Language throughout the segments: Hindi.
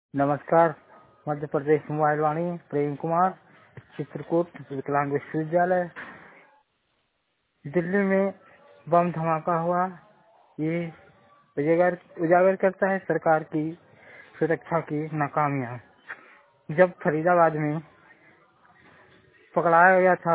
नमस्कार। मध्य प्रदेश मोबाइल वाणी प्रेम कुमार, चित्रकूट विकलांग विश्वविद्यालय। दिल्ली में बम धमाका हुआ। ये उजागर करता है सरकार की सुरक्षा की नाकामियां। जब फरीदाबाद में पकड़ाया गया था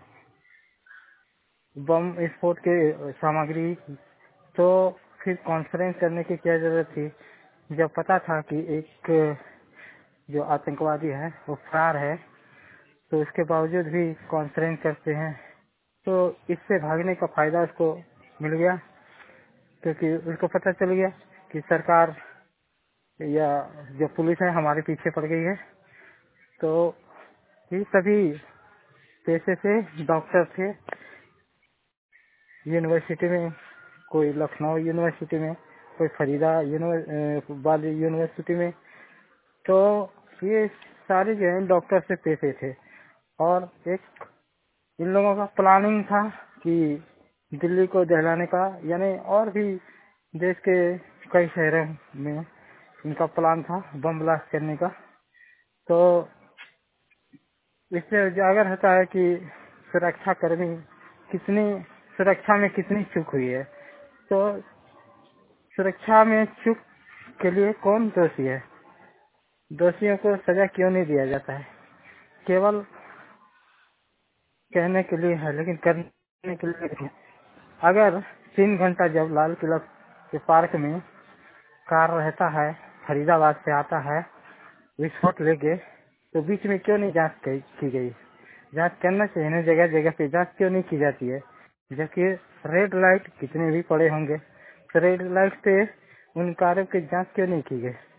बम विस्फोट के सामग्री, तो फिर कॉन्फ्रेंस करने की क्या जरूरत थी, जब पता था कि एक जो आतंकवादी है वो फरार है। तो उसके बावजूद भी कॉन्फ्रेंस करते हैं, तो इससे भागने का फायदा उसको मिल गया, क्योंकि उसको पता चल गया कि सरकार या जो पुलिस है हमारे पीछे पड़ गई है। तो ये सभी पेशे से डॉक्टर थे, यूनिवर्सिटी में, कोई लखनऊ यूनिवर्सिटी में, कोई फरीदाबाद यूनिवर्सिटी में। तो ये सारे जो है डॉक्टर से पेशे थे, और एक इन लोगों का प्लानिंग था कि दिल्ली को दहलाने का, यानी और भी देश के कई शहरों में इनका प्लान था बम ब्लास्ट करने का। तो इससे उजागर होता है कि सुरक्षा कर्मी कितनी सुरक्षा में कितनी चूक हुई है। तो सुरक्षा में चूक के लिए कौन दोषी है? दोषियों को सजा क्यों नहीं दिया जाता है? केवल कहने के लिए है, लेकिन करने के लिए नहीं। अगर 3 घंटा जब लाल किला के पार्क में कार रहता है, फरीदाबाद से आता है विस्फोट लेके, तो बीच में क्यों नहीं जांच की गई? जांच करना चाहिए ना, जगह जगह पे जांच क्यों नहीं की जाती है? जबकि रेड लाइट कितने भी पड़े होंगे, तो रेड लाइट पे उन कारों की जांच क्यों नहीं की गई?